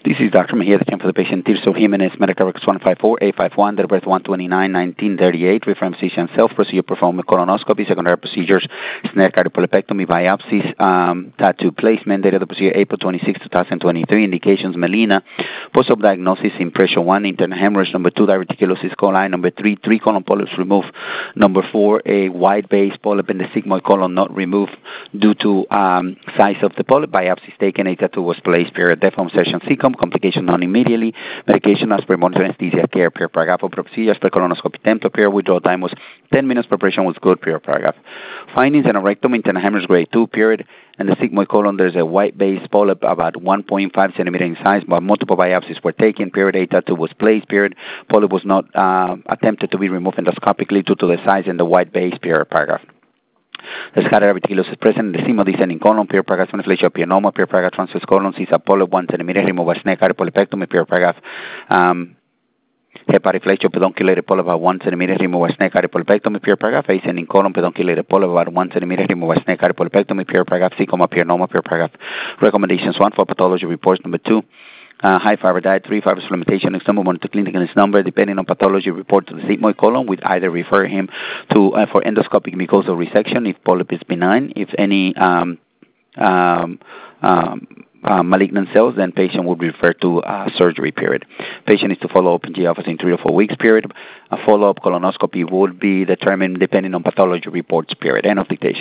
This is Dr. Mejia, the for the patient Tirso Jimenez, Medical Records 154-851, date of birth 129-1938, reference physician self-procedure performed colonoscopy, secondary procedures, snare cardiopolypectomy, biopsies, tattoo placement, date of the procedure April 26, 2023, indications melena, post-op diagnosis, impression 1, internal hemorrhage, number 2, diverticulosis coli, number 3, 3 colon polyps removed, number 4, a wide base polyp in the sigmoid colon not removed due to size of the polyp, biopsies taken, a tattoo was placed, period, death from session SECOM, complication non immediately, medication as per monitor anesthesia care, per paragraph of procedures, per colonoscopy tempo, per withdrawal time was 10 minutes, preparation was good, per paragraph. Findings in a rectum, internal hemorrhage grade 2, period, and the sigmoid colon, there's a white base polyp about 1.5 centimeter in size, but multiple biopsies were taken, period, a tattoo was placed, period, polyp was not attempted to be removed endoscopically due to the size and the white base, per paragraph. The scatter reticulosis present in the simo descending colon, pure paragraph phenophilia pure paragraph transverse colon, sees a polyp 1 centimeter, remove a snake polypectomy, pure paragraph hepatoflexio pedunculated polyp about 1 centimeter, remove a snake polypectomy, pure paragraph ascending colon, pedunculated polyp about 1 centimeter, remove a snake polypectomy, pure paragraph secoma, pure paragraph. Recommendations 1 for pathology reports, number 2. High fiber diet, 3 fiber supplementation, external monitor clinical number, depending on pathology report to the sigmoid colon, we'd either refer him to for endoscopic mucosal resection if polyp is benign. If any malignant cells, then patient would refer to surgery, period. Patient is to follow up in GI office in 3 or 4 weeks, period. A follow-up colonoscopy would be determined depending on pathology reports, period. End of dictation.